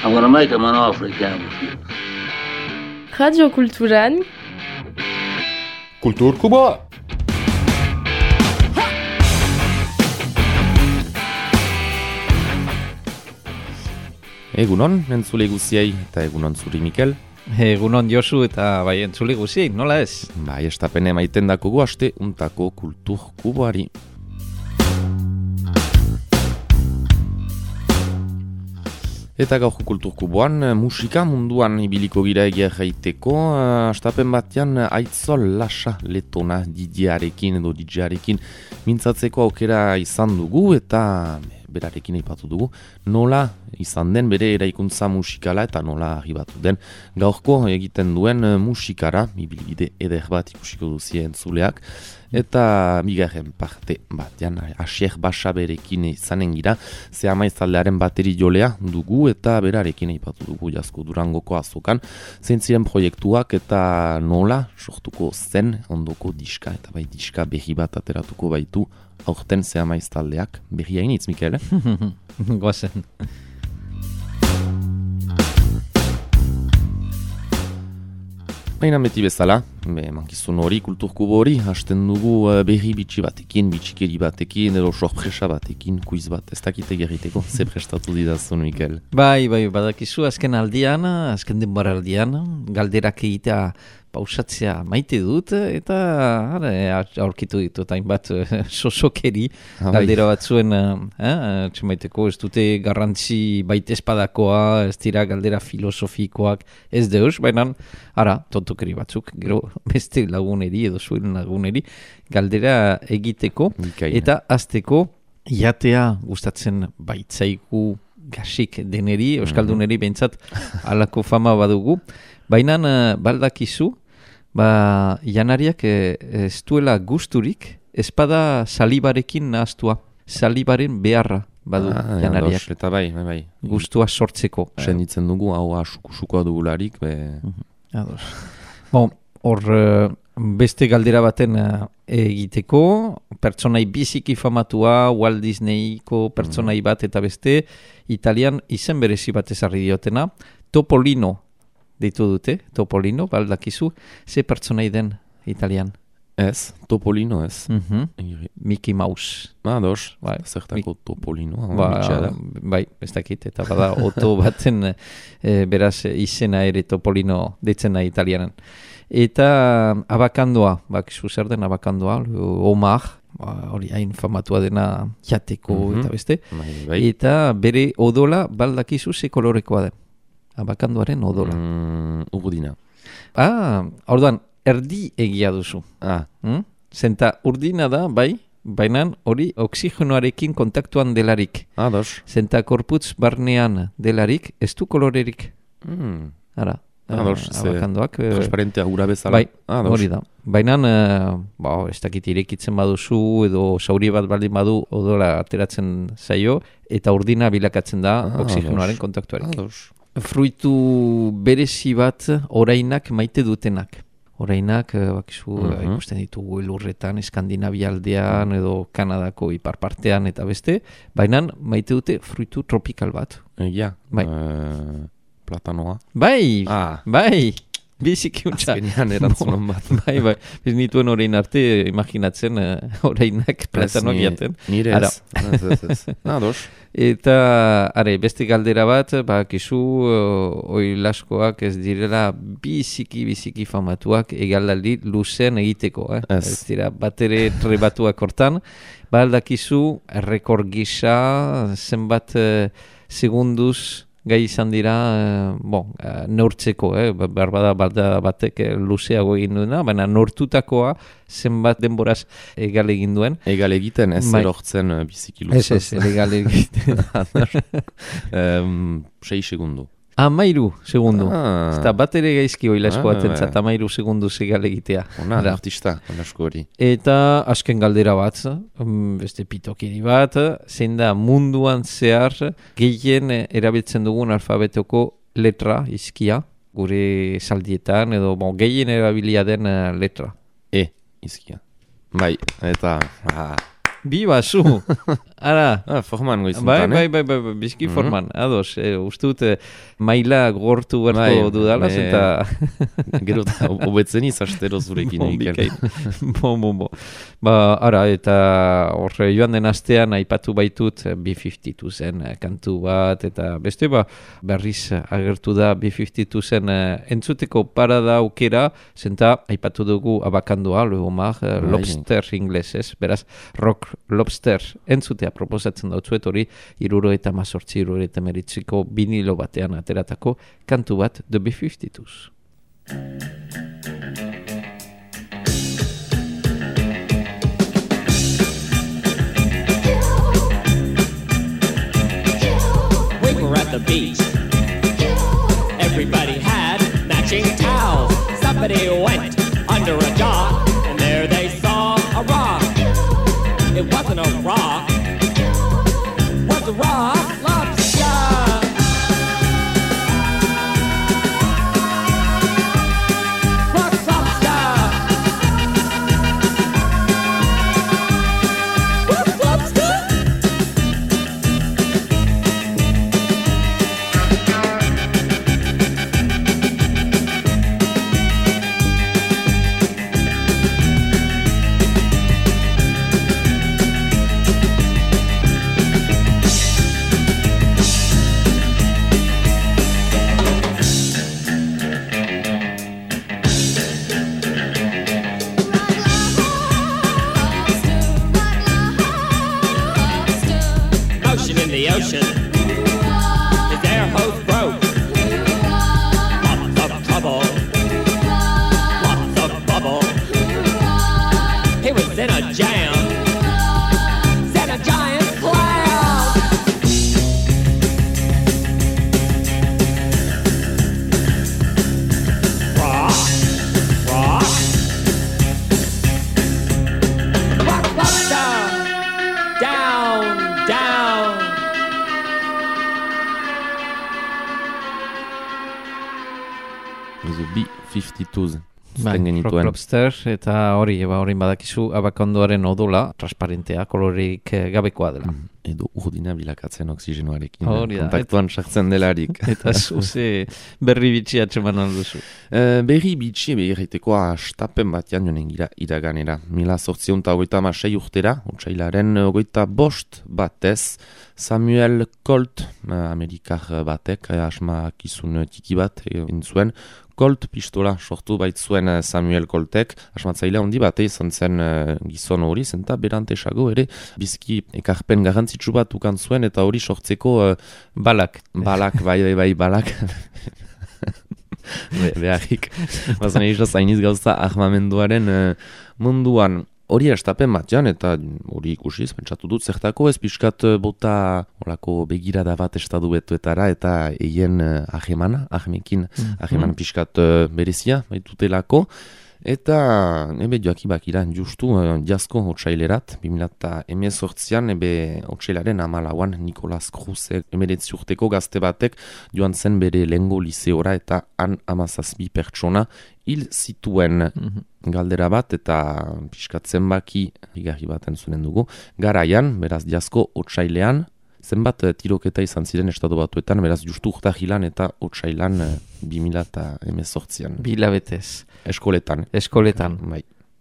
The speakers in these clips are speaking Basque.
Agora mai che manofre chiamo. Radio Kulturan Kulturkuba. Egunon, entzule guziei eta egunon zuri Mikel. Egunon Josu eta bai entzule guziei, nola ez? Bai, estapene maiten dakogu aste untako kulturkuboari. Eta gaurko kulturkuboan musika munduan ibiliko gira egia jaiteko, astapen batean Aitzol Lasa letona DJarekin edo DJarekin mintzatzeko aukera izan dugu eta berarekin aipatu dugu nola izan den bere eraikuntza musikala eta nola arribatu den gaurko egiten duen musikara, ibilbide eder bat ikusiko duzien entzuleak. Eta bigarren parte batean Asier Basaberekin izanen gira, ze amaizaldearen bateri jolea dugu eta berarekin aipatu dugu Jasko Durangoko azokan, zein ziren proiektuak eta nola sortuko zen ondoko diska, eta bai diska berri bat ateratuko baitu aurten ze amaizaldeak berri hainitz, Mikel? Goazen. Baina beti bezala, mankizun hori, kulturkubo hori, hasten dugu berri bitxi batekin, bitxikeri batekin, edo sorpresa batekin, kuiz bat, ez dakite gerriteko, ze prestatu didazun, Mikel? Bai, badakizu, azken denbora aldian, galderak egitea pausatzea maite dut, eta aurkitu ditut hainbat sosokeri, galdera batzuen txemaiteko, ez dute garrantzi baita espadakoa, ez dira galdera filosofikoak, ez deus, baina, tontokeri batzuk, gero beste laguneri edo zuen laguneri, galdera egiteko, eta azteko, jatea gustatzen baitzaiku gasik deneri, euskalduneri behintzat alako fama badugu, baina baldakizu, janariak ez duela gusturik, espada salibarekin nahaztua, salibaren beharra badu janariak. Dos, eta bai. Gustua sortzeko. Senditzen dugu, hau asukusukoa dugularik, Hor beste galdera baten egiteko, pertsonai biziki famatua, Walt Disneyko pertsonai bat eta beste, italian izen berezi bat ezarri diotena, Topolino deitu dute, Topolino, baldakizu, ze pertsonai den italian? Ez, Topolino ez. Mickey Mouse. Dos, zertako Topolino. Bai, ez dakit, eta bada oto baten beraz izena ere Topolino deitzen da italianen. Eta abakandoa, bakizu zer den abakandoa, Omar, hori hain famatua dena jateko eta beste, eta bere odola baldakizu ze kolorekoa den. Abakandoaren odola. Urdina. Orduan, erdi egia duzu. Zenta urdina da, bai, baina hori oksigenoarekin kontaktuan delarik. Dos. Zenta korputz barnean delarik, ez du kolorerik. Abakandoak. Transparentea gura bezala. Bai, hori da. Baina, ez dakit irekitzen baduzu, edo sauri bat baldin badu odola ateratzen zaio, eta urdina bilakatzen da oksigenoaren kontaktuarekin. Fruitu berezi bat orainak maite dutenak. Orainak, ikusten ditugu elurretan, Eskandinavia aldean edo Kanadako iparpartean eta beste, baina maite dute fruitu tropikal bat. Platanoa. Bai, biziki untsa. Azkenean erantzunan bat. Bai, ez nituen orain arte imaginatzen orainak platanoak jaten. Nire ez. Dos. Eta, beste galdera bat, kizu, oilaskoak ez direla biziki famatuak egalali luzean egiteko. Ez dira, batere trebatuak hortan. Baldakizu, errekor gisa, zenbat segunduz gai izan dira, neurtzeko, berbada batek luzeago egin duena, baina neurtutakoa zenbat denboraz egal egin duen. Egal egiten, ez erortzen biziki luzea. Ez, egal egiten. 6 segundu. 13 segundu. Eta bat ere gaizki oilasko batentzat 13 segundu egal egitea. Artista, onasko hori. Eta asken galdera bat, beste pitokiri bat, zein da munduan zehar gehien erabiltzen dugun alfabetoko letra, izkia, gure saldietan, edo gehien erabilia den letra. Izkia. Bai, eta Bi basu. Ara. Forman goizuntan, Bai, bizki forman. Ados, uste dut maila gortu berko dudala, eta... Gero da, obetzen izastero zurekin egiten. Bo. Ara, eta horre joan den astean aipatu baitut B-52 zen kantu bat, eta beste berriz agertu da B-52 zen entzuteko parada aukera, zenta aipatu dugu abakandua, lobster inglesez, beraz, rock lobster entzutea proposatzen dautzuet hori 78-79ko vinilo batean ateratako kantu bat The B-52s. We were at the beach. Everybody had matching towels. Somebody went under a dock, and there they saw a rock. It wasn't a rock. Was a rock lobster. Rock lobster. Rock lobster. Motion in the ocean. His air hose broke. Lots of trouble. Lots of bubble. He was in a jam. Set a giant cloud. Rock. Rock. Rock lobster. Down. The B-52s. Rock lobster, eta hori badakizu abakondoaren odola, transparentea, kolorerik gabekoa dela. Edo urdina bilakatzen oxigenoarekin. Kontaktuan sartzen delarik. Eta zuze berri bitxi atseman alduzu. Berri bitxi behirriteko astapen batean jonen gira iraganera. 1856 urtera, otsailaren 25 batez, Samuel Colt, Amerikar batek, asmakizun tiki bat egin zuen, Colt pistola sortu baitzuen Samuel Coltek, asmatzailea handi bate izan zen gizon hori, zenta berantesago ere bizki ekarpen garrantzitsu bat ukan zuen, eta hori sortzeko balak, bai, balak. Beharrik, bazan egizaz hainiz gauza ahmamenduaren munduan. Hori estapen batean, eta hori ikusiz, pentsatu dut, zertako ez pixkat bota olako begirada bat estaduetuetara, eta eien ahmekin pixkat berezia, baitutelako. Eta ebe joakibak iran justu jazko otsailerat, 2018an ebe otsailaren 14an Nicolas Cruz emeretzi urteko gazte batek joan zen bere lehengo liseora, eta han 17 pertsona hil zituen galdera bat, eta pixkat zenbaki igarri bat entzunen dugu. Garaian, beraz jazko otsailean, zenbat tiroketa izan ziren estatu batuetan, beraz justu urtahilan eta otsailan 2018an. Bilabetez. Eskoletan. Bai.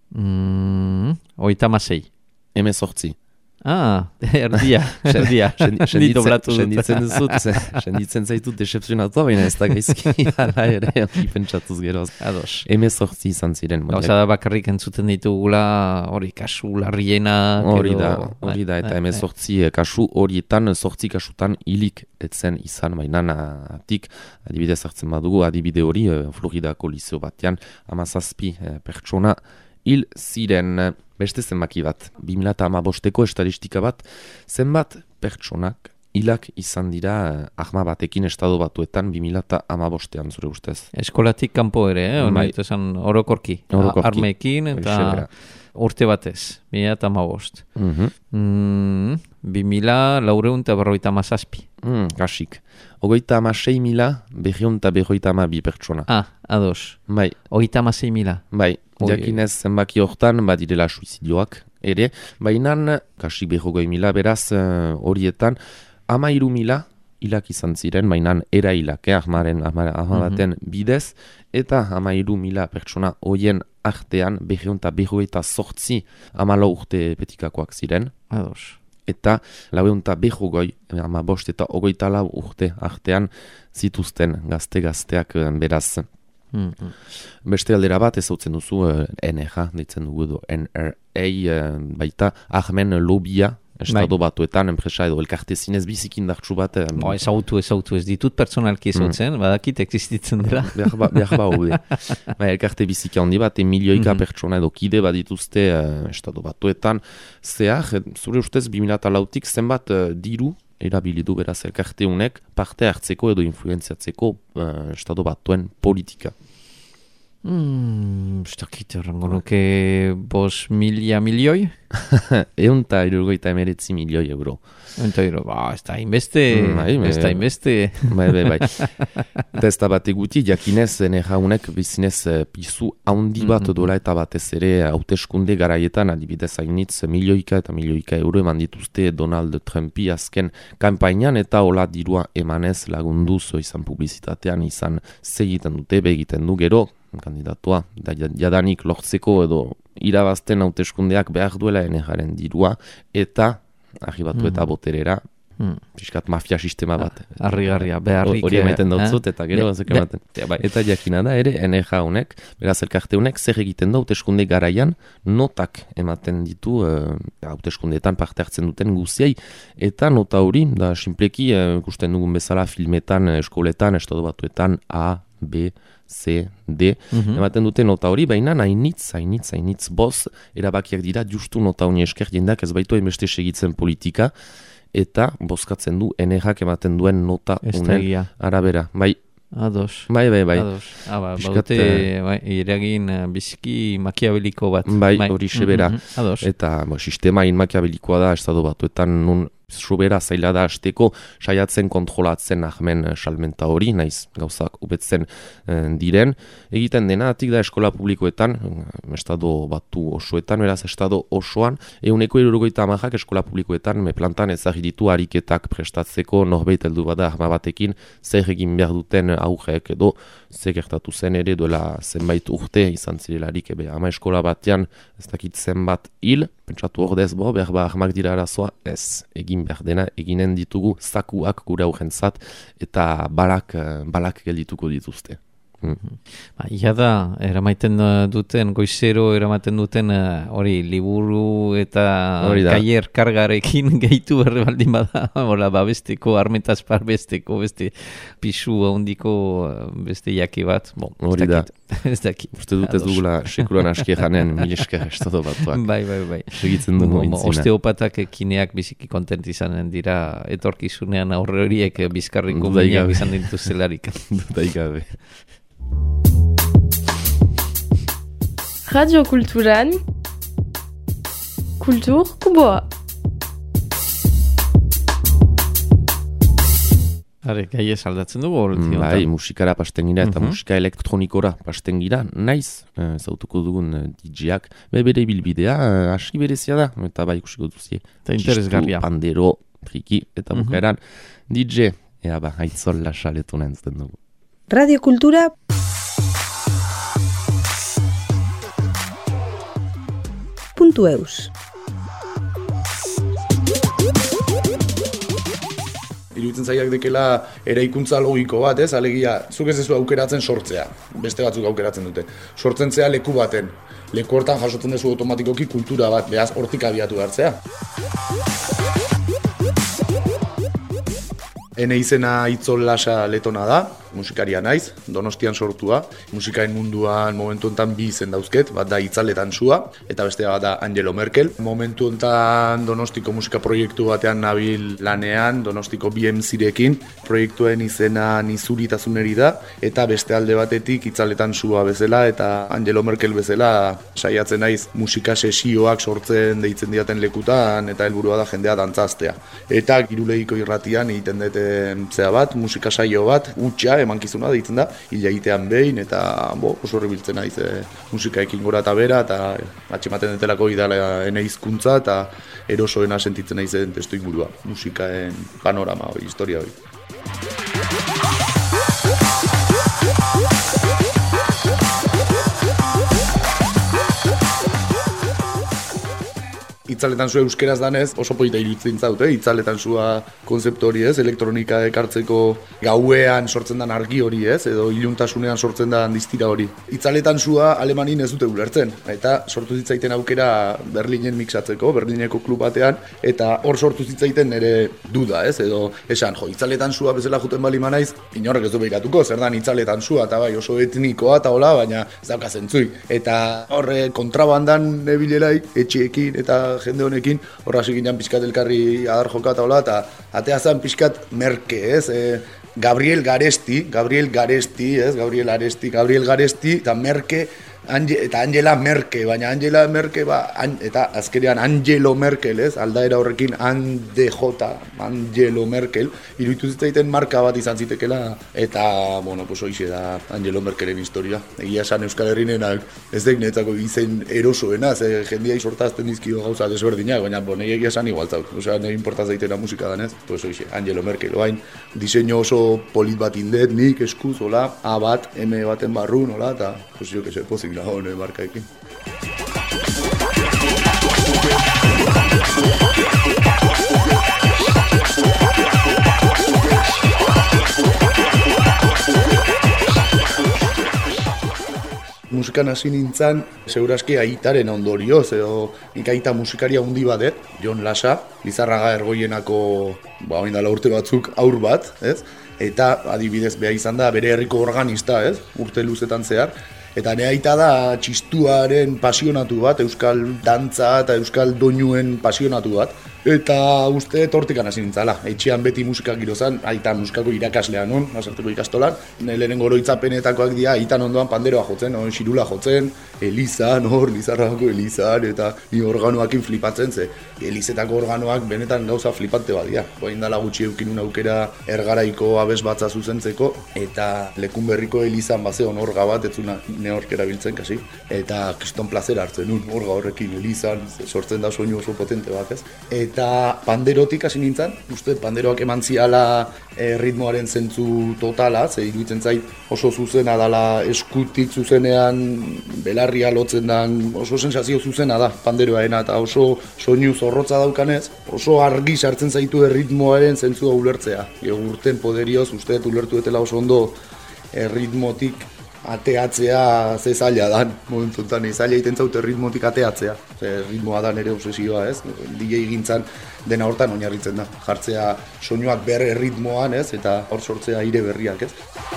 36. 18. Erdia. Senditzen zaitut decepzionatua, baina ez da gaizki, ala ere, pentsatuz geroz. Ados. 18 izan ziren. Gauza da bakarrik entzuten ditugula, hori kasu larriena. Hori da, eta 18 kasu horietan, 8 kasutan hilik etzen izan, baina atik, adibidez hartzen badugu, adibide hori, Floridako liseo batean, 17 pertsona hil ziren. Beste zenbaki bat, 2015ko estatistika bat, zenbat pertsonak hilak izan dira ahma batekin estado batuetan 2015an, zure ustez. Eskolatik kanpo ere, orokorki. Armeekin eta urte batez, 2015. 2457. Kasik. 36.252 pertsona. Ados. Bai. 36.000. Bai. Jakinez zenbaki hortan badirela suizidioak, ere, baina kasi 100.000 beraz horietan 13.000 hilak izan ziren, baina erailak, baten bidez, eta 13.000 pertsona hoien artean 258 14 urte petikakoak ziren. Ados. Eta 450, 15 eta 24 urte artean zituzten gazteak beraz. Beste aldera bat ezautzen duzu NRA, ditzen dugu edo NRA, baita Ahmen Lobia, Estado batuetan, enpresa edo elkarte zinez bizikin dartsu bat. Ezautu, ez ditut personalki ezautzen, badakit existitzen dela. Behar ba haude. Elkarte biziki handi bat, milioika pertsona edo kide bat dituzte Estado batuetan. Zure ustez 2004-tik zenbat diru erabilidu beraz elkarte unek parte hartzeko edo influenziatzeko Estado batuen politika. Estakit errango nuke 5.000 milioi? 159 milioi euro. Ez da inbeste. Ez da inbeste. Bai. Eta ez da bat eguti, jakinez NRA-unek bizinez pizu handi bat dola eta batez ere hauteskunde garaietan, adibidez hainitz milioika euro eman dituzte Donald Trumpi azken kampainan eta hola dirua emanez lagunduz izan publizitatean izan segiten dute, begiten du gero, kandidatua, jadanik lortzeko edo irabazten hauteskundeak behar duela NRA-ren dirua, eta arribatu eta boterera, piskat mafia sistema bat. Arrigarria, beharrik. Hori emaiten dautzut, eta gero bazek ematen. Eta jakina da ere, NRA-unek, beraz elkarte-unek, zer egiten da hauteskunde garaian, notak ematen ditu hauteskundeetan parte hartzen duten guziei, eta nota hori, da simpleki, ikusten dugun bezala filmetan, eskoletan, Estado batuetan, A, B, C, D, ematen dute nota hori, baina hainitz boz, erabakiak dira justu nota honi esker jendak ez baitu hainbeste segitzen politika, eta bozkatzen du NRAk ematen duen nota unen arabera. Bai. Ados. Bai. Ados. Baute iragin biziki makiabeliko bat. Bai, hori sebera. Ados. Eta sistema makiabelikoa da, Estado batuetan nun sobera zaila da hasteko saiatzen kontrolatzen Ahmen salmenta hori, naiz gauzak ubetzen diren. Egiten dena, atik da eskola publikoetan, Estado batu osoetan, beraz Estado osoan, 150 eskola publikoetan plantan ezagri ditu ariketak prestatzeko norbait heldu bada arma batekin, zer egin behar duten aurrek edo zer gertatu zen ere duela zenbait urte izan zirelarik, ama eskola batean ez dakit zenbat hil, pentsatu ordez berba armak dira arazoa, ez egin behar dena, eginen ditugu zakuak gure aurrentzat eta balak geldituko dituzte. Ia da, eramaiten duten, goizero eramaten duten hori liburu eta kaier kargarekin gehitu berre baldin bada, babesteko, armetaz parbesteko, beste pisu handiko beste jaki bat. Hori da. Ez dakit. Uste dut ez dugula sekulan aski janen, mil esker Estado batuak. Bai. Segitzen dugu intzina. Osteopatak kineak biziki kontent izanen dira, etorkizunean aurre horiek bizkarriko minak izan dituzelarik. Dudai gabe. Radio Kulturan Kultur Kuboa. Gaiez aldatzen dugu? Bai, musikara pasten gira eta musika elektronikora pasten gira, naiz, zautuko dugun DJ-ak, bere bilbidea, aski berezia da, eta bai ikusiko duzie. Eta interesgarria. Pandero, triki, eta bukaeran, DJ, haitzol lasaletu nentzten dugu. Radio Kultura .eus Iruditzen zaiak dekela eraikuntza logiko bat, ez? Alegia, zuk ez duzu aukeratzen sortzea, beste batzuk aukeratzen dute. Sortzen zea leku baten, leku hortan jasotzen duzu automatikoki kultura bat, behaz hortik abiatu hartzea. Ene izena Itzol Lasa Letona da, musikaria naiz, Donostian sortua. Musikain munduan momentu honetan bi izen dauzket, bat da Itzaletan Sua, eta bestea bat da Angelo Merkel. Momentu honetan Donostiko musika proiektu batean nabil lanean, Donostiko BMC-rekin, proiektuen izena Nizuritasuneri da, eta beste alde batetik Itzaletan Sua bezala eta Angelo Merkel bezala saiatzen naiz musika sesioak sortzen deitzen diaten lekutan, eta helburua da jendea dantzaztea. Eta Girulegiko irratian egiten dute zea bat, musika saio bat, hutsa, emankizuna deitzen da, hilagitean behin, eta oso horrebiltzen naiz musikaekin gora eta bera, eta atxematen detelako idala ene hizkuntza eta erosoena sentitzen naizen testu ingurua, musikaen panorama hori, historia hori. Itzaletan zua euskeraz danez, oso polita iruditzen zaute, itzaletan zua konzeptu hori ez, elektronika ekartzeko gauean sortzen den argi hori ez, edo iluntasunean sortzen den distira hori. Itzaletan zua Alemanin ez dute ulertzen, eta sortu zitzaiten aukera Berlinen mixatzeko, Berlineko klub batean, eta hor sortu zitzaiten nire duda ez, edo esan, itzaletan zua bezala juten bali manaiz, inorrek ez du behikatuko, zer dan itzaletan zua, eta bai oso etnikoa eta hola, baina ez dauka zentzui. Eta horre kontrabandan nebilelaik, etxeekin eta jende honekin, horra ziginan pixkat elkarri adar joka eta hola, eta atea zen pixkat merke, ez? Gabriel Garesti, eta Merke, eta Angela Merke, baina Angela Merke, eta azkenean Angelo Merkel, ez? Aldaera horrekin Angelo Merkel, iruditu zitzaiten marka bat izan zitekela, eta, hoixe da Angelo Merkelen historia. Egia esan Euskal Herrinenak ez deik netzako izen erosoena, ze jendia isortazten dizkio gauza desberdinak, baina egia esan igualtzaut. Osea, nire importaz daitena musika danez, hoixe, Angelo Merkel, oain, diseño oso polit bat indet, nik eskuz, hola, A bat, M baten barrun, hola, eta, jo que se pozik nago, markaekin. Musikan hasi nintzen, seguraski aitaren ondorioz, edo nik aita musikaria handi badet, Jon Lasa, Lizarraga Ergoienako, oin dala urte batzuk aur bat, ez? Eta adibidez beha izan da bere herriko organista, ez? Urte luzetan zehar. Eta nire aita da txistuaren pasionatu bat, euskal dantza eta euskal doinuen pasionatu bat. Eta uste tortikan hasi nintzala. Etxean beti musika girozan, aita musikako irakaslean non, azarteko ikastolan. Lehenengo oroitzapenetakoak dira, aitan ondoan panderoa jotzen, xirula jotzen, elizan, Lizarragako elizan, eta ni organoakin flipatzen ze. Elizetako organoak benetan gauza flipante bat dira. Oain dala gutxi eukinun aukera ergaraiko abes batza zuzentzeko, eta Lekunberriko elizan bazeon orga bat, etzuna neork erabiltzen kasi. Eta kriston plazera hartzen nun, orga horrekin elizan, sortzen da soinu oso potente bat ez. Eta panderotik hasi nintzen, uste panderoak eman ziala ritmoaren zentzu totala, ze iruditzen zait oso zuzena dala eskutik zuzenean belarria lotzen dan, oso sensazio zuzena da panderoaena, eta oso soinu zorrotza daukanez, oso argi sartzen zaitu ritmoaren zentzua ulertzea. Urten poderioz, uste ulertu etela oso ondo ritmotik ateatzea ze zaila dan, momentuetan zaila egiten zaute ritmotik ateatzea. Ritmoa da nire obsesioa, ez? DJ gintzan dena hortan oinarritzen da. Jartzea soinuak berre ritmoan, ez? Eta hor sortzea aire berriak, ez?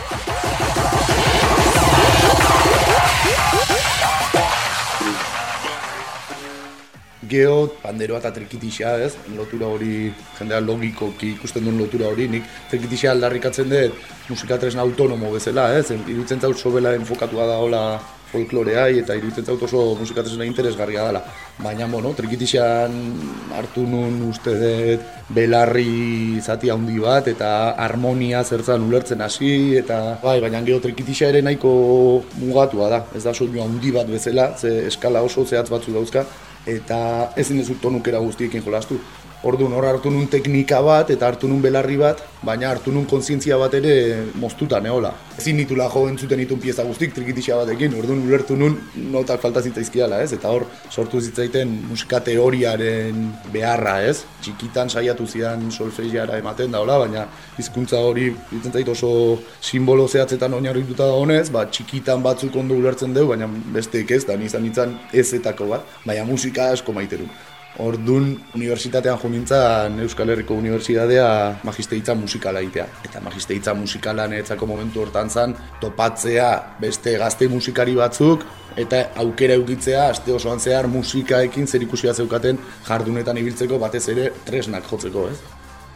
Geo, panderoa eta trikitixa, ez? Lotura hori, jendea logikoki ikusten duen lotura hori, nik trikitixa aldarrikatzen dut musikatresna autonomo bezala, ez? Iruditzen zaut sobela enfokatua da hola folkloreai eta iruditzen zaut oso musikatresna interesgarria dela. Baina, trikitixan hartu nun uste dut belarri zati handi bat eta harmonia zertzan ulertzen hasi eta baina gero trikitixa ere nahiko mugatua da. Ez da soinu handi bat bezala, ze eskala oso zehatz batzu dauzka, eta ezin ez tonukera guztiekin jolastu. Orduan, hor hartu nun teknika bat eta hartu nun belarri bat, baina hartu nun kontzientzia bat ere moztuta neola. Ezin nitula jo entzuten ditun pieza guztik trikitixa batekin, orduan ulertu nun notak falta zitzaizkiala, ez? Eta hor sortu zitzaiten musika teoriaren beharra, ez? Txikitan saiatu zidan solfegiara ematen da, baina hizkuntza hori ditzen zait oso simbolo zehatzetan oinarrituta da honez, txikitan batzuk ondo ulertzen dugu, baina besteek ez, da nizan ezetako bat, baina musika asko maiterun. Orduan, unibertsitatean jo nintzen Euskal Herriko Unibertsitatea magisteritza musikala egitea. Eta magisteritza musikala niretzako momentu hortan zen topatzea beste gazte musikari batzuk eta aukera eukitzea aste osoan zehar musikaekin zerikusia zeukaten jardunetan ibiltzeko batez ere tresnak jotzeko, ez?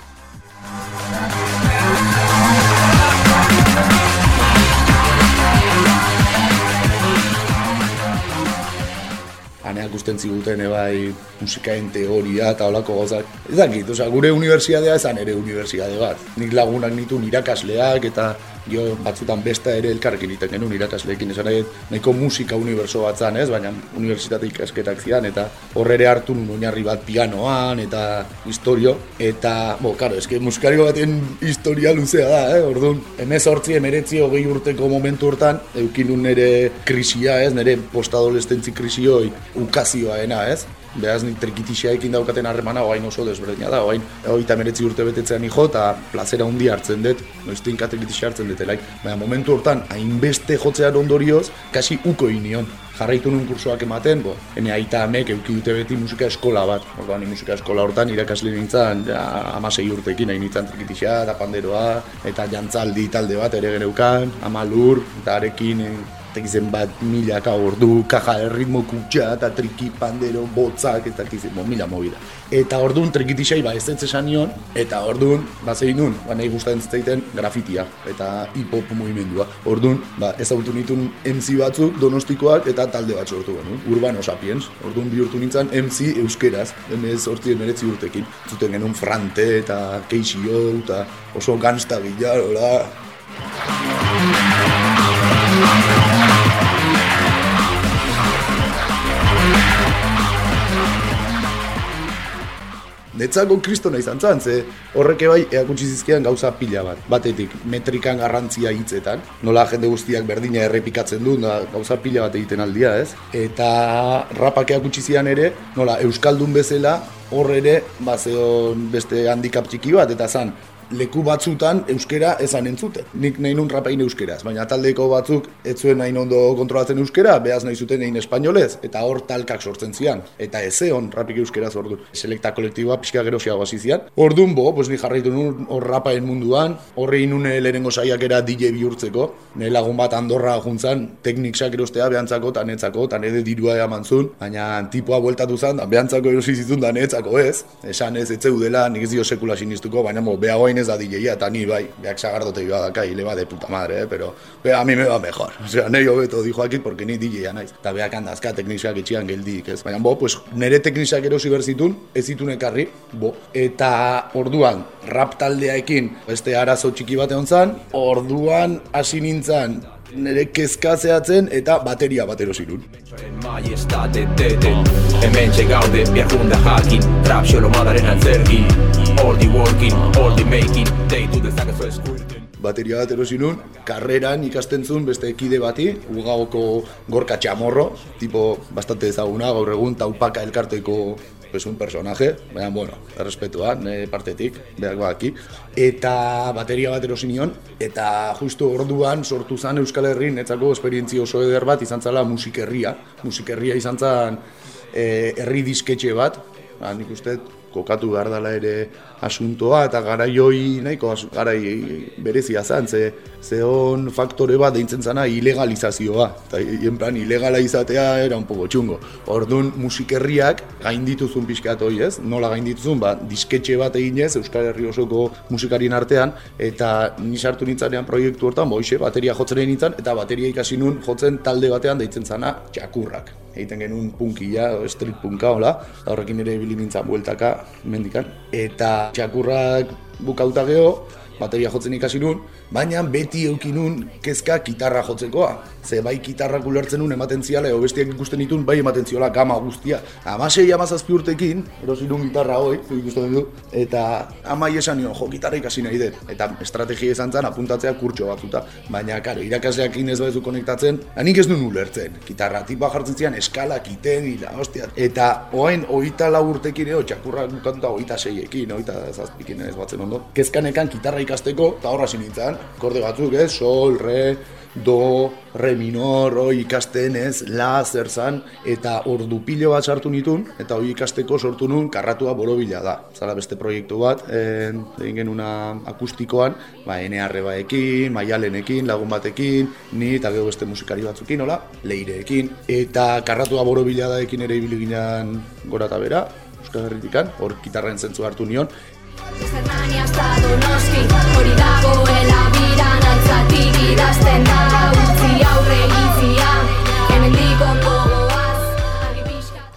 Haneak usten ziguten musikaen teoria eta holako gauzak. Ez dakit, gure unibertsiadea ezan ere unibertsiade bat. Nik lagunak nituen irakasleak eta Jo batzutan besta ere elkarrekin egiten genuen irakasleekin, esan nahiko musika uniberso bat zan, ez? Baina unibertsitate ikasketak zian, eta horre hartu nun oinarri bat pianoan, eta historio, eta, karo, eske musikariko baten historia luzea da, orduan, 18, 19, 20 urteko momentu hortan, eukinun nire krisia, ez? Nire postadolescentzi krisioi ukazioaena, ez? Beraz, nik trikitixeaekin daukaten harremana, oain oso desberdina da, oain 19 urte betetzean ijo, eta plazera hundi hartzen dut, noiztinka trikitixea hartzen dutelaik. Baina momentu hortan, hainbeste jotzean ondorioz, kasi uko inion. Jarraitu nun kursoak ematen, ene aita amek euki dute beti musika eskola bat. Orduan, musika eskola hortan irakasle nintzen, 16 urtekin hain nintzen trikitixea, eta panderoa, eta jantzaldi talde bat ere geneukan, amalur, eta arekin tekizen bat milaka ordu, kaja erritmo kutxa, eta triki, pandero, botzak, eta tekizen, mila movida. Eta orduan trikitixai ez esan nion, eta orduan, zein nun, nahi gustatzen zitzaiten grafitia, eta hip-hop mugimendua. Orduan, ezagutu nituen MC batzuk, donostikoak, eta talde bat sortu genuen, Urbano Sapiens. Orduan bihurtu nintzen MC euskeraz, 19 urtekin. Zuten genuen Frante, eta Keixio, eta oso ganzta bila, Netzako kristona izan zan, ze horrek bai eakutsi zizkian gauza pila bat. Batetik, metrikan garrantzia hitzetan, nola jende guztiak berdina errepikatzen du, gauza pila bat egiten aldia, ez? Eta rapak eakutsi zian ere, nola euskaldun bezala, hor ere, zeon beste handikap txiki bat, eta zan, leku batzutan euskera esan entzuten. Nik nahi nun rapain euskeraz, baina taldeko batzuk ez zuen nahi ondo kontrolatzen euskera, behaz nahi zuten egin espainolez, eta hor talkak sortzen zian. Eta ezeon rapik euskeraz orduan. Selekta kolektiboa pixka geroxiago hasi zian. Orduan ni jarraitu nun hor rapaen munduan, horre inune lehenengo saiakera DJ bihurtzeko, nire lagun bat Andorra juntzan, tekniksak erostea behantzako eta netzako, eta nire dirua eman zuen, baina tipoa bueltatu zan, behantzako erosi zizun da netzako ez. Esan ez zeudela, nik ez dio sekula sinistuko, baina behagoain ez da DJ-a, eta ni bai, beak sagardote iba daka, hile ba de puta madre, pero a mi me va mejor. Osea, nahi hobeto dijo aquí, porque ni DJ-a naiz. Eta beak handazka teknisak etxian geldik, ez. Baina, nire teknisak erosi berzitun, ez zitun ekarri, eta orduan, rap taldeaekin, beste arazo txiki bat egon zan, orduan hasi nintzen, nire kezkazeatzen eta bateria bat erosirun. Hemen txegaude, biarjunda jakin, trap xolo madaren antzerkin, all the working, all the making, deitu dezakezu eskuirten. Bateria bat erosinun, karreran ikasten zuen beste ekide bati, Ugagoko Gorka Chamorro, tipo bastante ezaguna, gaur egun Taupaka elkarteko un personaje, baina, errespetua, nire partetik, behak badaki. Eta bateria bat erosinion, eta justu orduan sortu zen Euskal Herrin, netzako esperientzi oso eder bat izan zela musikerria. Musikerria izan zen herri disketxe bat, nik uste kokatu behar dela ere asuntoa, eta garaioi nahiko garai berezia zen, zeon faktore bat deintzen zena ilegalizazioa, eta en ilegala izatea era un poco txungo. Orduan musikerriak gaindituzun pixkat hoi ez, nola gaindituzun, disketxe bat eginez Euskal Herri osoko musikarien artean, eta ni sartu nintzanean proiektu hortan, bateria jotzen nintzen, eta bateria ikasi nun jotzen talde batean deitzen zena Txakurrak. Egiten genuen punkia, street punka, hola, eta horrekin ere ibili nintzen bueltaka mendikan. Eta Txakurrak bukauta geho, bateria jotzen ikasi nun, baina beti eukinun kezka gitarra jotzekoa. Ze bai gitarrak ulertzen nun ematen ziala, eo bestiak ikusten ditun, bai ematen ziola gama guztia. 16-17 urtekin, erosi nun gitarra hoi, ikusten du, eta amai esan nion, gitarra ikasi nahi dut. Eta estrategia izan zen apuntatzea kurtxo batzuta. Baina, karo, irakasleakin ez badezu konektatzen, nik ez nun ulertzen. Gitarra tipa jartzen zian, eskalak iten, hostia. Eta oain, 24 urtekin eo, Txakurrak bukatuta 26ekin, 27ekin ez batzen ondo. Kezkanekan gitarra ikasteko, eta horra sinintzen, korde batzuk, sol, re, do, re minor, hoi ikasten ez, la, zer zan, eta ordu pilo bat sartu nitun, eta hoi ikasteko sortu nun Karratua Borobila da. Zala beste proiektu bat, egin genuna akustikoan, Ene Arrebaekin, Maialenekin, lagun batekin, ni eta gero beste musikari batzukin, hola, Leireekin, eta Karratua Borobila daekin ere ibili ginen gora eta bera, Euskal Herritikan, hor gitarren zentzu hartu nion. Zermania hasta Donosti, hori dagoela biran altzatik idazten da, utzi aurre itzia, hemendik ongo goaz, argi pixka.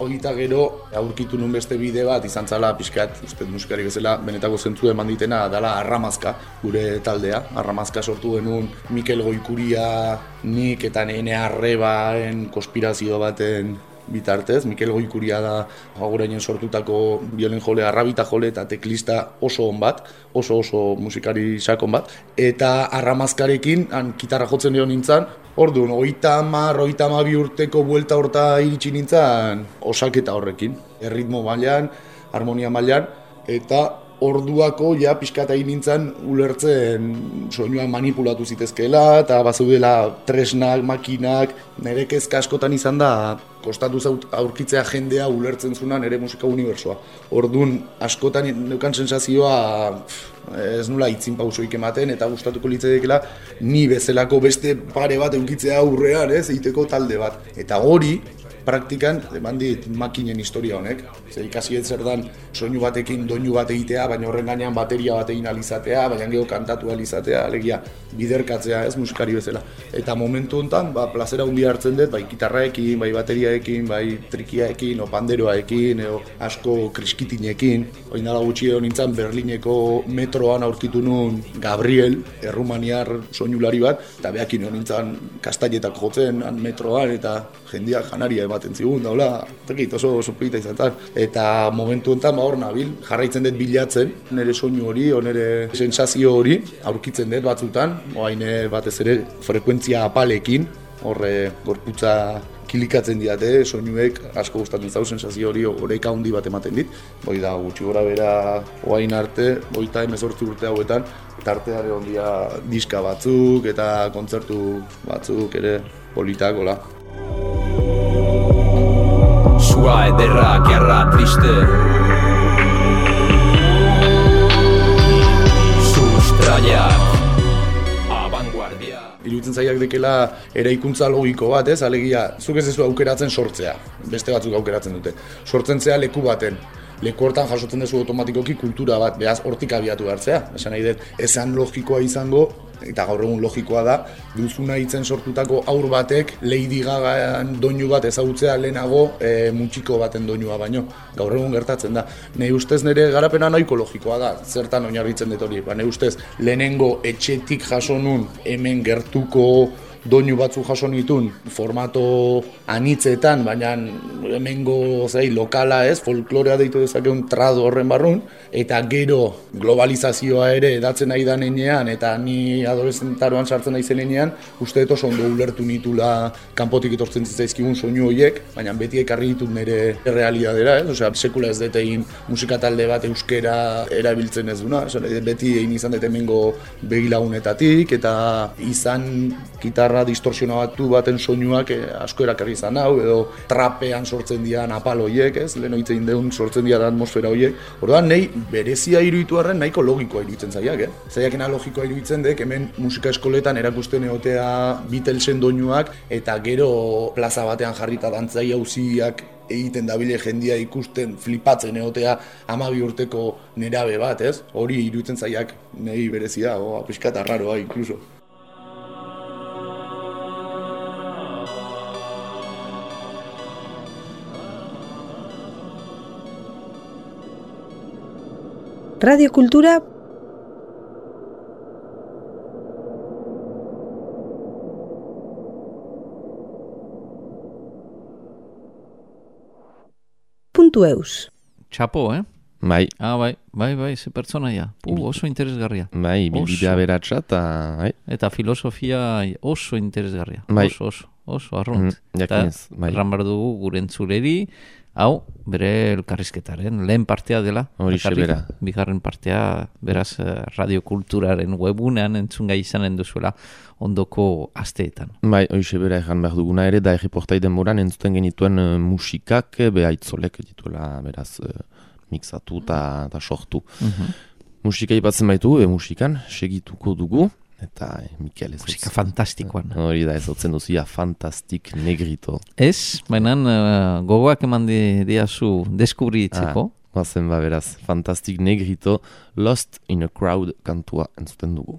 Hogeita gero, aurkitu nun beste bide bat, izan zala pixkat, uste musikari bezala, benetako zentzu eman ditena, dala Arramazka, gure taldea. Arramazka sortu genuen Mikel Goikuria, nik eta nene Arrebaen konspirazio baten bitartez. Mikel Goikuria da agurainen sortutako biolin jole, arrabita jole eta teklista oso on bat, oso musikari sakon bat. Eta Arramazkarekin, gitarra jotzen egon nintzen, orduan, 30-32 urteko buelta horta iritsi nintzen osaketa horrekin. Erritmo mailan, harmonia mailan, eta orduako ja pixkat egin nintzen ulertzen soinua manipulatu zitezkeela eta bazeudela tresnak, makinak, nire kezka askotan izan da kostatu aurkitzea jendea ulertzen zuna nire musika unibersoa. Orduan askotan neukan sensazioa ez nula itzin pausoik ematen eta gustatuko litzatekeela ni bezalako beste pare bat eukitzea aurrean, egiteko talde bat. Eta hori praktikan eman dit makinen historia honek. Ikasi ez zer dan soinu batekin doinu bat egitea, baina horren gainean bateria bat egin alizatea, baina gero kantatu alizatea, alegia biderkatzea ez musikari bezala. Eta momentu honetan, plazera handia hartzen dut, bai gitarraekin, bai bateriaekin, bai trikiaekin, o panderoaekin, o asko kriskitinekin. Oin dala gutxi egon nintzen Berlineko metroan aurkitu nun Gabriel, errumaniar soinulari bat, eta behakin egon nintzen kastailetak jotzen metroan, eta jendia janaria ematen zigun, daula, oso polita izan zen. Eta momentu honetan hor nabil, jarraitzen dut bilatzen, nire soinu hori, nire sensazio hori, aurkitzen dut batzutan, oain batez ere frekuentzia apalekin, horre gorputza kilikatzen diate, soinuek asko gustatzen zau sensazio hori oreka handi bat ematen dit. Boi da, gutxi gora bera oain arte, 18 urte hauetan, eta artean egon dira diska batzuk eta kontzertu batzuk ere politak, hola. Sua ederra, gerra, triste Sustraiak Abanguardia Iruditzen zaiak dekela eraikuntza logiko bat, alegia, zuk ez duzu aukeratzen sortzea, beste batzuk aukeratzen dute. Sortzen zea leku baten, leku hortan jasotzen duzu automatikoki kultura bat, behaz hortik abiatu hartzea. Esan nahi dut, esan logikoa izango, eta gaur egun logikoa da, duzuna hitzen sortutako aur batek Lady Gagaan doinu bat ezagutzea lehenago mutxiko baten doinua baino. Gaur egun gertatzen da. Nei ustez nire garapena nahiko logikoa da, zertan oinarritzen dut hori. Nei ustez lehenengo etxetik jaso nun hemen gertuko doinu batzu jaso nitun formato anitzetan, baina hemengo lokala folklorea deitu dezakeun trado horren barrun, eta gero globalizazioa ere edatzen nahi da nenean, eta ni adolescentaroan sartzen nahi zenean, uste dut oso ondo ulertu nitula kanpotik etortzen zitzaizkigun soinu horiek, baina beti ekarri ditut nire realidadera, osea, sekula ez dut egin musika talde bat euskera erabiltzen ez duna, beti egin izan dut hemengo begilagunetatik, eta izan gitarra distorsionatu baten soinuak asko erakarri izan hau, edo trapean sortzen dian apal horiek, lehen oitzen deun sortzen dian atmosfera horiek. Orduan, nahi berezia iruditu arren nahiko logikoa iruditzen zaiak, Zaiakena logikoa iruditzen dek, hemen musika eskoletan erakusten egotea Beatlesen doinuak, eta gero plaza batean jarrita dantzai hauziak egiten dabile jendia ikusten flipatzen egotea 12 urteko nerabe bat, Hori iruditzen zaiak nahi berezia, pixkat arraroa inkluso. Radio Kultura .eus. Txapo, Bai. Bai, ze pertsonaia. Oso interesgarria. Bai, bilbidea beratxa eta filosofia oso interesgarria. Bai. Oso arrunt. Jakinez, bai. Erran behar dugu gure entzuleri, hau, bere elkarrizketaren lehen partea dela. Horixe bera. Bigarren partea, beraz, radiokulturaren webunean entzungai izanen duzuela ondoko asteetan. Bai, horixe bera egan behar duguna ere, da erreportai denboran entzuten genituen musikak behaitzolek dituela, beraz, mixatu eta sortu. Musika ipatzen baitu, musikan, segituko dugu. Eta Mikel ez musika fantastikoan. Hori da ez otzen duzia, Fantastik Negrito. Ez, baina gogoak eman diazu deskubritzeko. Bazen beraz, Fantastik Negrito, Lost in a Crowd kantua entzuten dugu.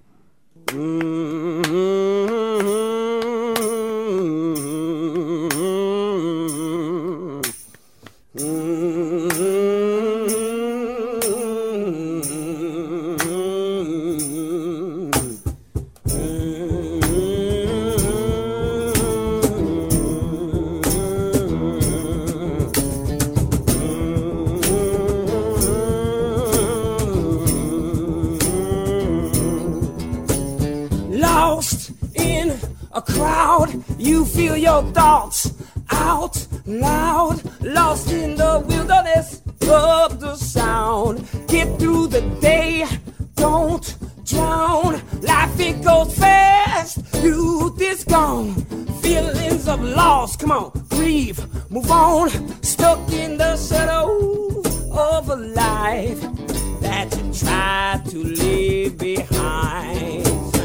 a crowd, you feel your thoughts out loud, lost in the wilderness of the sound. Get through the day, don't drown. Life it goes fast, youth is gone. Feelings of loss, come on, breathe, move on. Stuck in the shadow of a life that you try to leave behind.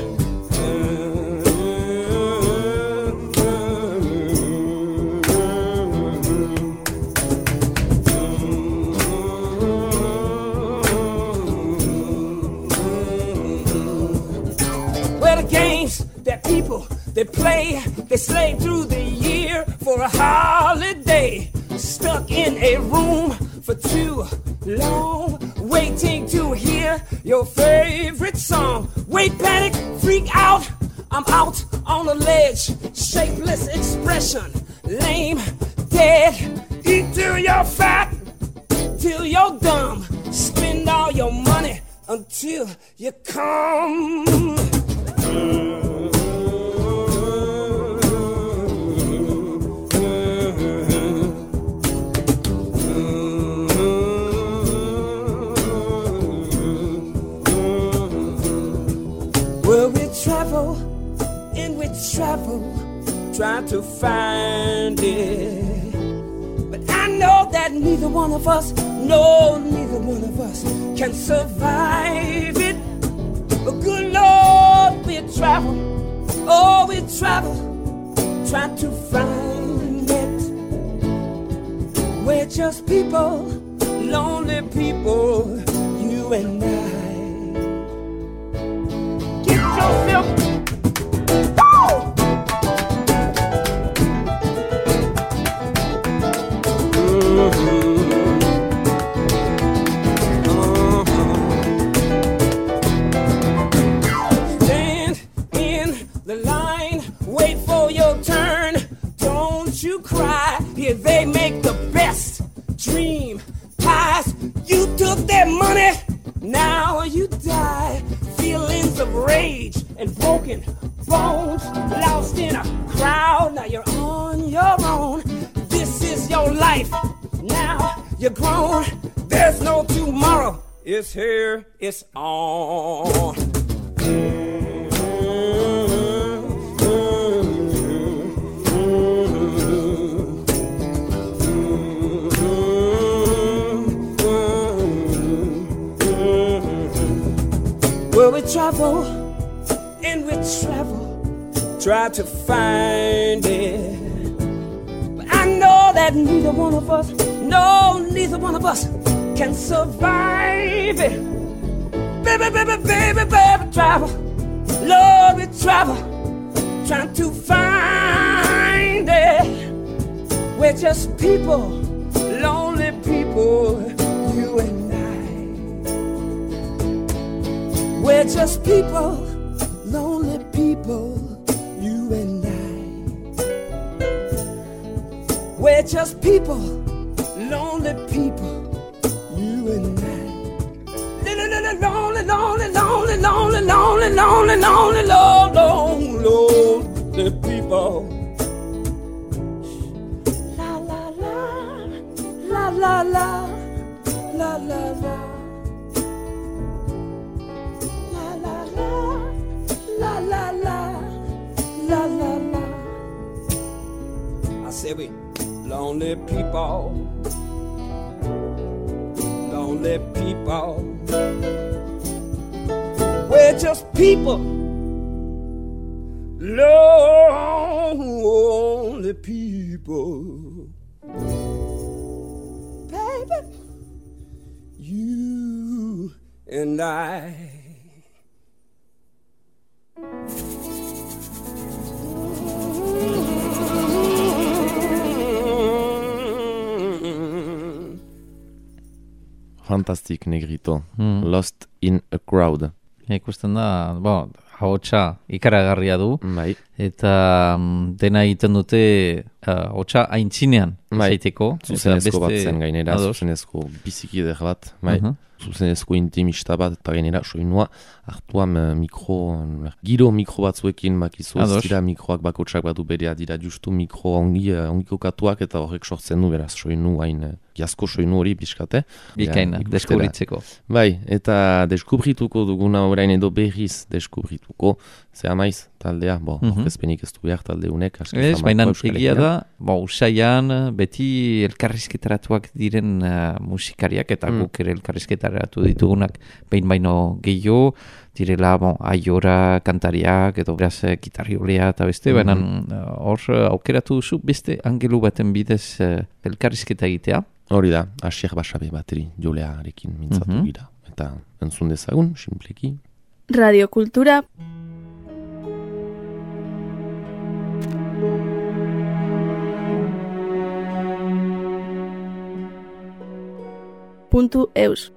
Well, the games that people they play, they slave through the year for a holiday. Stuck in a room for too long, waiting to hear your favorite song. Wait, panic, freak out, I'm out on a ledge. Shapeless expression, lame, dead. Eat till you're fat, till you're dumb. Spend all your money until you come. Well, we travel, and we travel, try to find it. But I know that neither one of us, no, neither one of us can survive it. But good Lord, we travel, oh, we travel, try to find it. We're just people, lonely people, you and I. Stand in the line, wait for your turn. Don't you cry, here they make the best dream pies. You took their money, now you die. Feelings of rage and broken bones, lost in a crowd, now you're on your own. This is your life, now you're grown. There's no tomorrow, it's here, it's on. Well, we travel, and we travel, try to find it. But I know that neither one of us, no, neither one of us can survive it. Baby, baby, baby, baby, travel, Lord, we travel, trying to find it. We're just people, lonely people, you and I. We're just people, lonely people, you and I. We're just people, lonely people, you and I. Lonely, lonely, lonely, lonely, lonely, lonely, lonely, lonely, lonely people. La la la, la la la, la la la. La la la, la la la. I said we lonely people, lonely people. We're just people, lonely people. Baby, you and I. Fantastic, Negrito. Lost in a crowd. Ikusten da, ahotsa ikaragarria du. Bai. Eta dena egiten dute ahotsa aintzinean zaiteko. Zuzenezko bat zen gainera, zuzenezko biziki eder bat. Bai. zuzenezko intimista bat, eta gainera soinua hartuan giro mikro batzuekin bakizu, ez dira mikroak bakotsak badu berea dira justu mikro ongi kokatuak eta horrek sortzen du beraz soinu hain jasko soinu hori pixkate. Bikaina, deskubritzeko. Bai, eta deskubrituko duguna orain edo berriz deskubrituko, zea maiz taldea, orkezpenik ez du behar taldeunek. Ez, baina egia da, usaian beti elkarrizketaratuak diren musikariak eta guk ere elkarrizketaratu ditugunak behin baino gehiago, direla aiora kantariak edo beraz gitarriolea eta beste, baina hor aukeratu duzu beste angelu baten bidez elkarrizketa egitea. Hori da, Asier Basabe bateri jolearekin mintzatu gira. Eta entzun dezagun, simpleki. Radio Kultura. .eus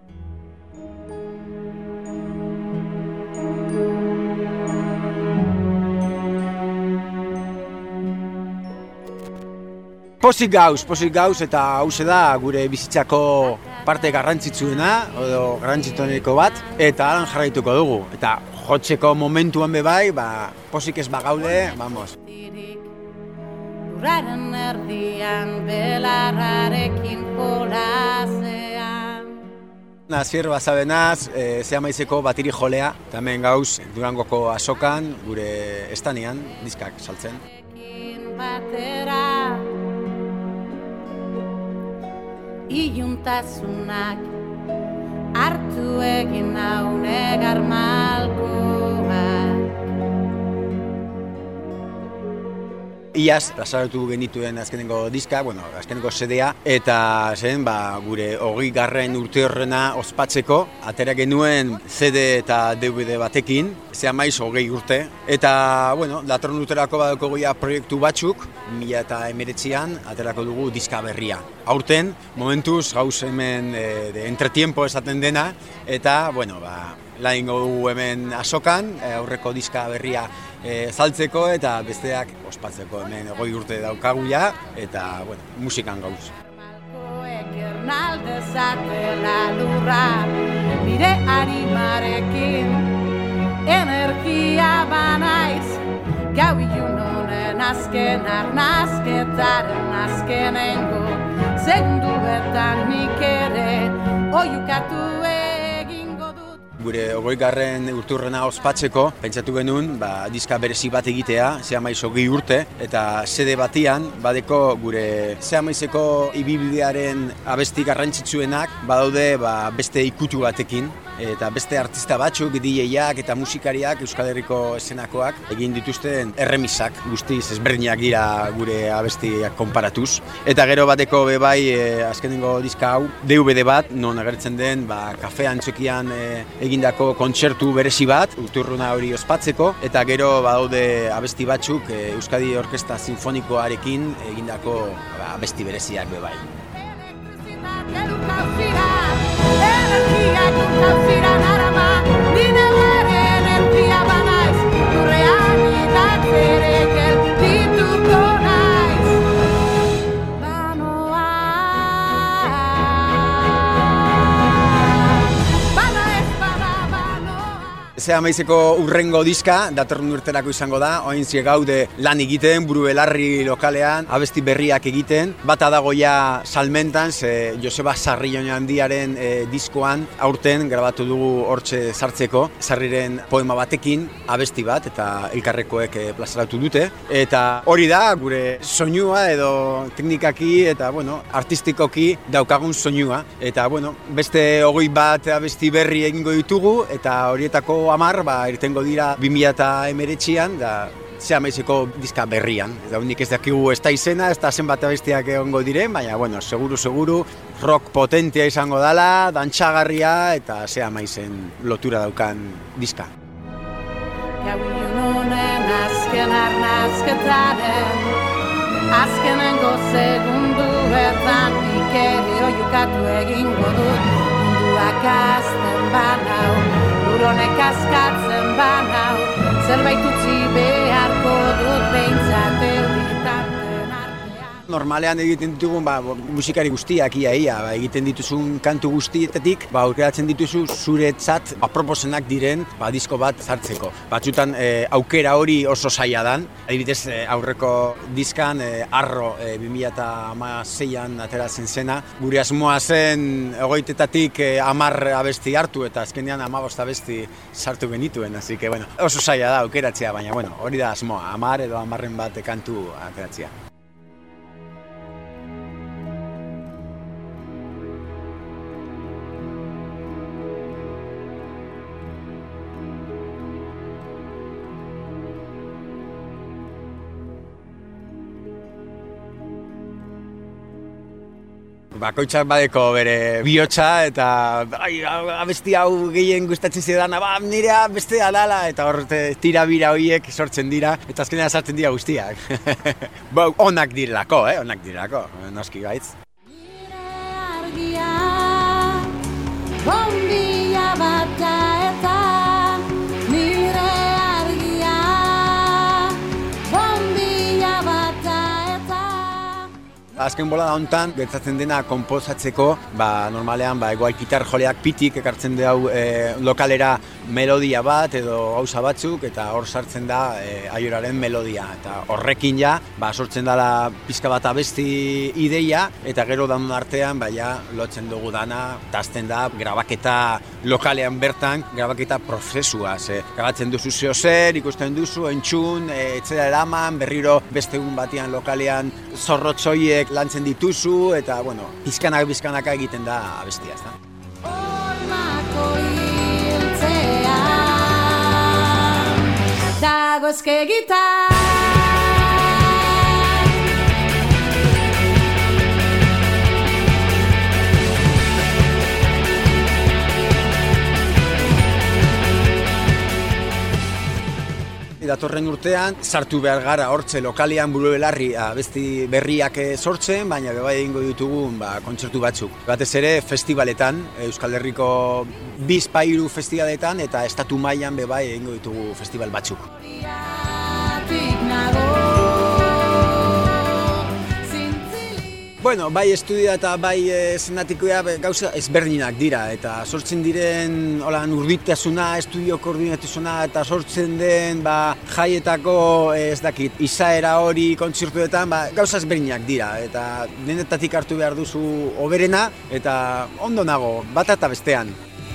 Pozik gauz eta hause da gure bizitzako parte garrantzitsuena edo garrantzitueneko bat eta alan jarraituko dugu eta jotzeko momentuan bebai, pozik ez bagaude, vamos. Urraren erdian belarrarekin jolasean. Asier Basabenaz, zea maizeko batiri jolea, eta hemen gauz Durangoko azokan, gure estanean, diskak saltzen. Batera, iluntasunak hartu egin naune garmalkoak. Iaz, plazaratu genituen azkenengo diska, azkenengo CD-a, eta zen, gure 20. urte horrena ospatzeko, atera genuen CD eta DVD batekin, zea maiz 20 urte, eta, datorren urterako badako goia proiektu batzuk, 2019an, aterako dugu diska berria. Aurten, momentuz, gauz hemen entretiempo esaten dena, eta, lain dugu hemen azokan, aurreko diska berria zaltzeko eta besteak ospatzeko hemen 20 urte daukaguia eta musikan gauz. Nire arimarekin energia banaiz gau ilun honen azken arnazketaren azkenengo segunduetan nik ere oiukatu gure 20. urturrena ospatzeko, pentsatu genuen, diska berezi bat egitea, zea maiz 20 urte, eta CD batian, badeko gure zea maizeko ibilbidearen abesti garrantzitsuenak, badaude beste ikutu batekin, eta beste artista batzuk, DJak eta musikariak, Euskal Herriko esenakoak, egin dituzten erremisak, guztiz ezberdinak dira gure abestiak konparatuz. Eta gero bateko bebai, azkenengo diska hau, DVD bat, non agertzen den, kafe antzokian egindako kontzertu berezi bat, urturruna hori ospatzeko, eta gero badaude abesti batzuk Euskadi Orkestra Sinfonikoarekin egindako abesti bereziak bebai. Zea maizeko urrengo diska, datorren urterako izango da, oain gaude lan egiten, buru belarri lokalean, abesti berriak egiten. Bata dago ja salmentan, Joseba Sarrion handiaren diskoan, aurten grabatu dugu hortxe sartzeko, Sarriren poema batekin, abesti bat, eta elkarrekoek plazaratu dute. Eta hori da, gure soinua edo teknikaki eta artistikoki daukagun soinua. Eta beste 21 abesti berri egingo ditugu, eta horietako 10 irtengo dira 2019an da zea maizeko diska berrian. Eta unik ez dakigu ez da izena, ez da zenbat abestiak egongo diren, baina seguru rock potentea izango dela, dantxagarria eta zea maizen lotura daukan diska. Gau ilunen azken arnazketaren azkenengo segunduetan ikeri oiukatu egingo dut munduak azten banau Uronek askatzen banau, zerbait utzi beharko dut behintzat euritanten artean. Normalean egiten ditugun musikari guztiak ia, egiten dituzun kantu guztietatik, aukeratzen dituzu zuretzat aproposenak diren disko bat sartzeko. Batzutan aukera hori oso zaila dan. Adibidez aurreko diskan Arro 2016an ateratzen zena. Gure asmoa zen 20etatik 10 abesti hartu eta azkenean 15 abesti sartu genituen, así que oso zaila da aukeratzea, baina hori da asmoa, 10 edo 10 bat kantu ateratzea. Bakoitzak badeko bere bihotza eta abesti hau gehien gustatzen zidan, nire bestea dala eta hor tira-bira horiek sortzen dira eta azkenean sartzen dira guztiak. Onak direlako, noski gaitz. Nire argia, bombilla bata eta nire argia, bombilla bata eta. Azken bolada hontan, gertatzen dena konposatzeko, normalean igual gitar joleak pitik ekartzen dau lokalera melodia bat edo gauza batzuk eta hor sartzen da aioraren melodia. Eta horrekin sortzen dela pizka bat abesti ideia eta gero daun artean lotzen dugu dana, tazten da grabaketa lokalean bertan, grabaketa prozesua. Grabatzen duzu zer, ikusten duzu, entxun, etxera eraman, berriro beste egun batean lokalean zorrotzoiek lantzen dituzu eta bizkanaka egiten da abestia, ezta? Olmako hiltzea dago eskegita. Datorren urtean, sartu behar gara hortze lokalean buru-belarri abesti berriak sortzen, baina bai egingo ditugun kontzertu batzuk. Batez ere festivaletan, Euskal Herriko 2-3 festivaletan eta estatu mailan bai egingo ditugu festival batzuk. Bai estudia eta bai zenatikoa gauza ezberdinak dira eta sortzen diren urbitasuna, estudio koordinatuzuna eta sortzen den jaietako izaera hori kontzertuetan gauza ezberdinak dira eta denetatik hartu behar duzu hoberena eta ondo nago, bata eta bestean.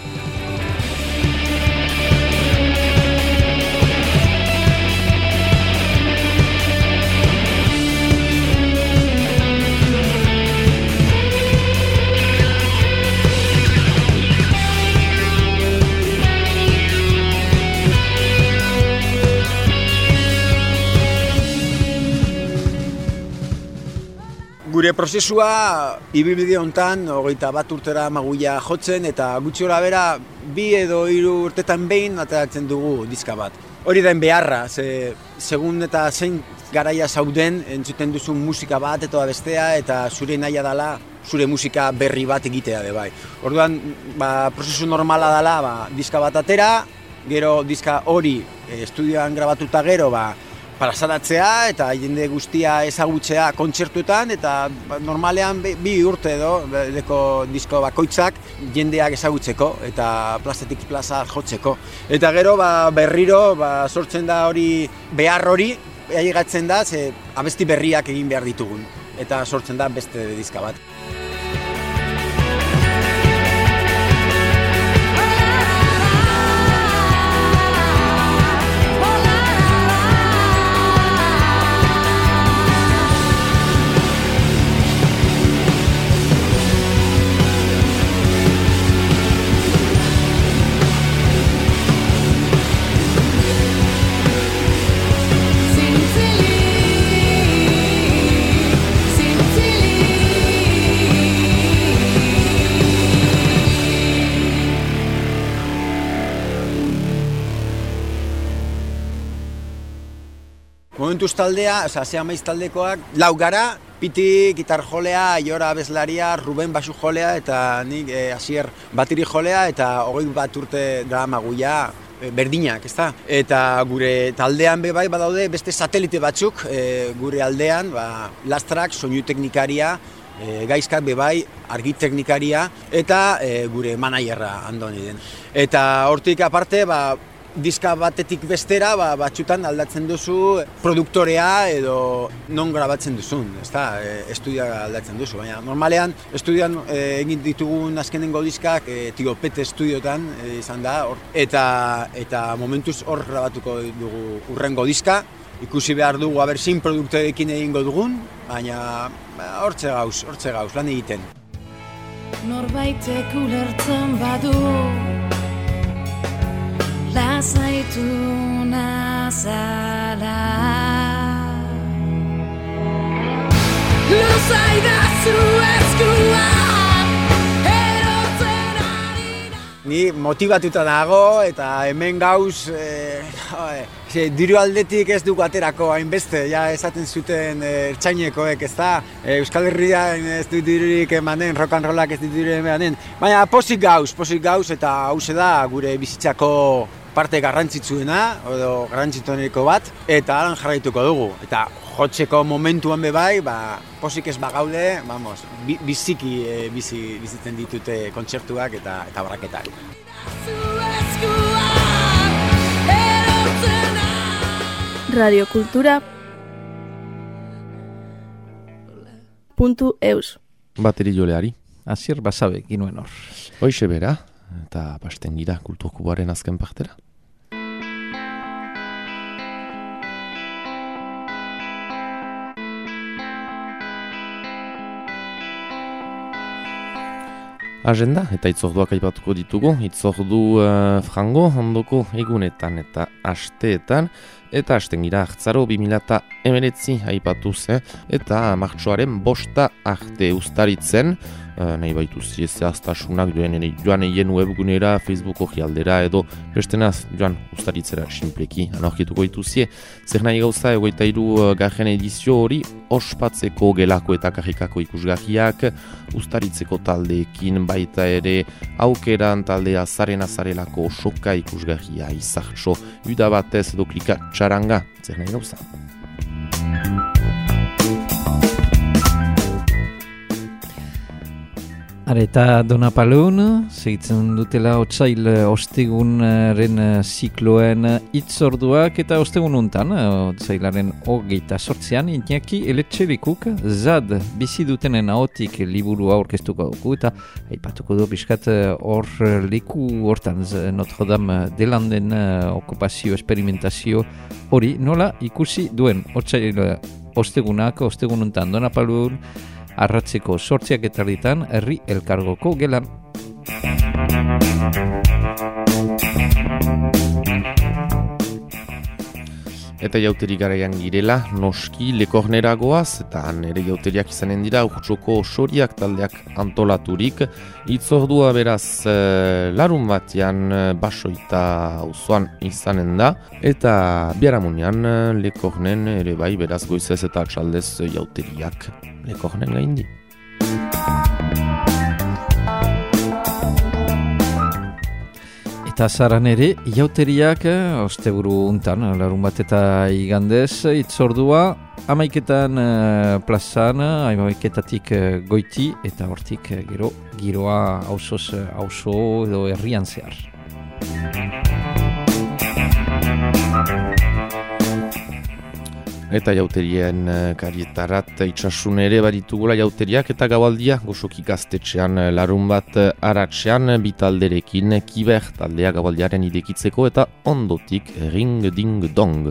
Gure prozesua ibilbide hontan 21 urtera maguia jotzen eta gutxi gora bera 2 edo 3 urtetan behin ateratzen dugu diska bat. Hori den beharra, segun eta zein garaia zauden entzuten duzun musika bat eta bestea eta zure nahia dela zure musika berri bat egitea bai. Orduan, prozesu normala dela diska bat atera, gero diska hori estudioan grabatuta gero parazadatzea eta jende guztia ezagutzea kontzertuetan eta normalean 2 urte deko disko bakoitzak jendeak ezagutzeko eta plazatik plaza jotzeko. Eta gero berriro sortzen da hori behar hori, ailegatzen da abesti berriak egin behar ditugun eta sortzen da beste diska bat. Momentuz taldea, Zeamaiz taldekoak, 4 gara, Piti, gitar jolea, Aiora abeslaria, Ruben basu jolea eta nik Asier bateri jolea eta 21 urte daramaguia berdinak, ezta? Eta gure taldean bai badaude beste satelite batzuk gure aldean, Lastrak, soinu teknikaria, Gaizkak bai, argi teknikaria eta gure managerra Andoni den. Eta hortik aparte, diska batetik bestera, batxutan aldatzen duzu produktorea edo non grabatzen duzun, ezta? Estudioa aldatzen duzu, baina normalean estudioan egin ditugun azkenengo diskak Tiopete estudiotan izan da, eta momentuz hor grabatuko dugu urrengo diska. Ikusi behar dugu zein produktorekin egingo dugun, baina hortze gauz, lan egiten. Norbaitek ulertzen badu, lasaitu nazala. Lasaidazu eskua, erotzen ari da. Ni motibatuta nago eta hemen gauz, diru aldetik ez dugu aterako hainbeste, esaten zuten ertzainekoek, ez da? Euskal Herrian ez du dirurik emanen, rock and rollak ez du dirurik emanen, baina posik gauz eta hauze da gure bizitzako parte garrantzitsuena, edo garrantzitueneko bat, eta alan jarraituko dugu. Eta jotzeko momentuan bai, posik ez bagaude, biziki bizitzen ditute kontzertuak eta braketak. radiokultura.eus Bateri joleari. Asier basabe, ginuen hor. Hoixe bera, eta basten gira kulturkuboaren azken partera. Agenda eta itzorduak aipatuko ditugu, itzordu frango ondoko egunetan eta asteetan, eta hasten gira hartzaro 2019 aipatuz, eta martxoaren 5 arte ustaritzen, nahi baituzi zehaztasunak joan eien webgunera, Facebooko jialdera edo bestenaz joan ustaritzera sinpleki anorkituko dituzie. Zer nahi gauza 23 garren edizio hori ospatzeko gelako eta karrikako ikusgarriak, ustaritzeko taldeekin baita ere aukeran taldea azarelako soka ikusgarria izartxo, uda batez edo klika txaranga. Zer nahi gauza? Areta Donapalun, segitzen dutela otsail ostegunaren zikloen itzorduak eta ostegun untan, otsailaren 28an, Iñaki Eletxebikuk Zad bizi dutenen ahotik liburua aurkeztuko dugu eta aipatuko du biskat hor leku hortan Notre Dame de Landen okupazio esperimentazio hori nola ikusi duen otsail ostegun untan Donapalun arratzeko 8:00 herri elkargoko gelan. Eta jauteri garaian girela, noski lekornera goaz, eta nere jauteriak izanen dira urtsoko soriak taldeak antolaturik. Itzordua beraz larun batean basoita auzoan izanen da, eta biharamunean lekornen ere bai beraz goizez eta atxaldez jauteriak lekornen gaindi. Eta zaran ere, jauteriak, osteburu untan, larun bat eta igandez, itzordua, 11:00 plazan, 11:00 goiti, eta hortik giroa auzo edo herrian zehar. Eta jauterien karietarat itxasun ere baditugula jauteriak eta gaualdia gozoki gaztetxean larun bat aratxean bitalderekin kiber taldea gaualdiaren idekitzeko eta ondotik ring ding dong.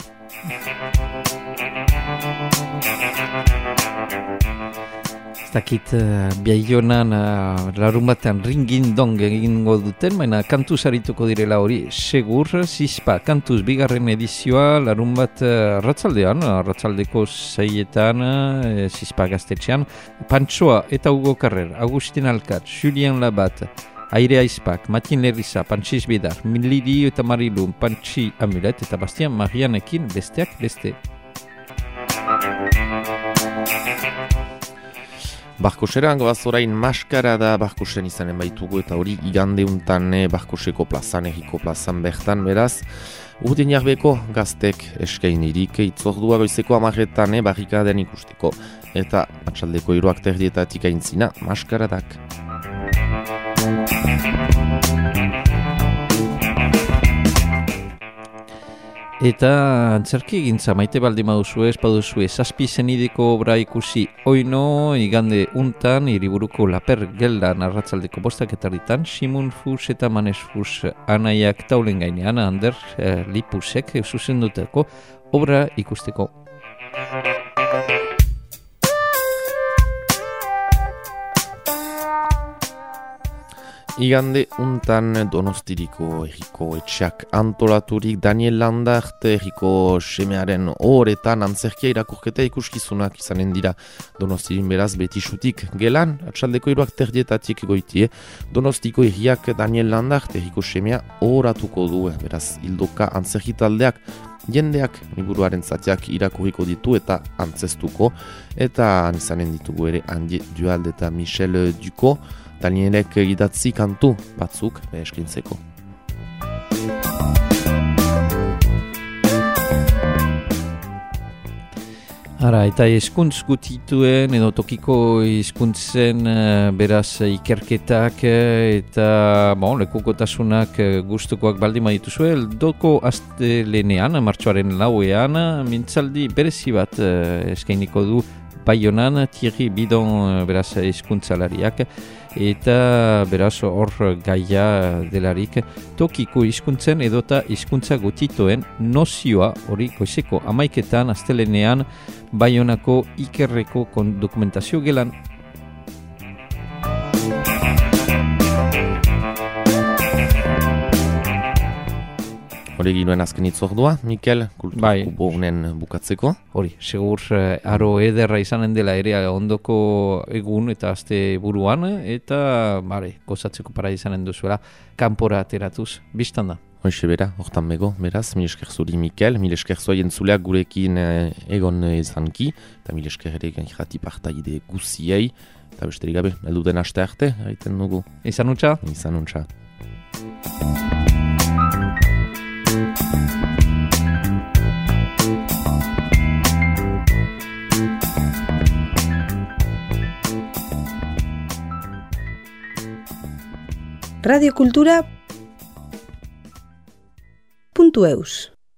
Ez dakit Biaionan larun batean ringin dong egingo duten, baina kantuz arituko direla hori segur, Zizpa kantuz bigarren edizioa larun bat ratzaldeko 6etan Zizpa gaztetxean, Pantsoa eta Hugo Carrer, Agustin Alkat, Julien Labat, Aire Aizpak, Matin Lerriza, Pantsiz Bidar, Miliri eta Marilun, Pantsi Amulet eta Bastian Marianekin besteak beste. Barkosera, goaz orain maskara da Barkosen izanen baitugu eta hori igandeuntan Barkoseko plazan, erriko plazan bertan beraz. Urtin jarbeko gaztek eskainirik itzordua goizeko 10:00 barrikaden ikusteko. Eta atxaldeko 3:00 aintzina maskaradak. Eta antzerki egintza maite baldin baduzue, ez baduzue, 7 zenideko obra ikusi oino, igande untan, hiriburuko Laper geldan arratzaldeko 5:00 Simon Fuchs eta Manes Fuchs anaiak taulen gainean, Ander Lipusek zuzenduteko obra ikusteko. Igande untan Donostiriko erriko etxeak antolaturik Daniel Landart erriko semearen horretan antzerkia irakurketa ikuskizunak izanen dira Donostirin beraz betisutik gelan, atxaldeko 3:00 goitie, Donostiko erriak Daniel Landart erriko semea horatuko du, beraz hildoka antzerkitaldeak jendeak liburuaren zatiak irakurriko ditu eta antzestuko, eta izanen ditugu ere Andie Duhalde eta Michel Ducot, Danielek idatzi kantu batzuk eskintzeko. Ara, eta hizkuntz gutituen edo tokiko hizkuntzen beraz ikerketak eta lekukotasunak gustukoak baldin badituzue, heldoko astelenean, martxoaren 4ean, mintzaldi berezi bat eskainiko du Baionan, Thierry Bidon beraz hizkuntzalariak, eta beraz hor gaia delarik tokiko hizkuntzen edota hizkuntza gutitoen nozioa hori goizeko 11:00 astelenean Baionako ikerreko dokumentazio gelan. Hori ginoen azken itzordua, Mikel, kulturkubo unen bukatzeko. Hori, segur aro ederra izanen dela ere ondoko egun eta aste buruan, eta gozatzeko para izanen duzuela, kanpora ateratuz, biztan da. Hoxe bera, hortan bego, beraz, mil esker zuri Mikel, mil esker zua jentzuleak gurekin egon izanki, eta mil esker ere irrati partaide guziei, eta besterik gabe, elduden aste arte, egiten dugu. Izan untxa? Izan untxa. radiokultura.eus